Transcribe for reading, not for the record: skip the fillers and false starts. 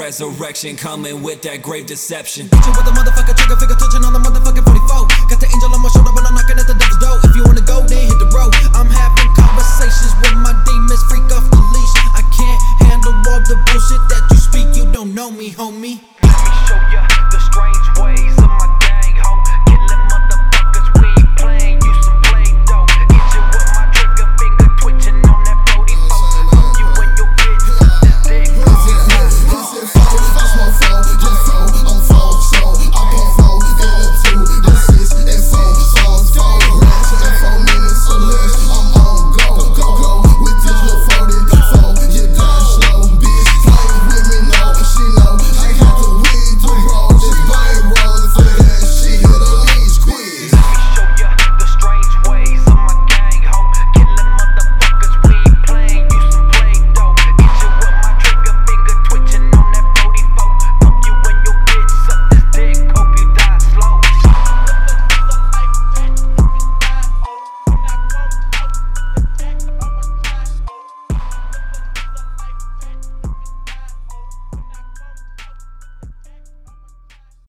resurrection, coming with that grave deception. Bitchin' with a motherfucker trigger finger, touching on the motherfucking 44. Got the angel on my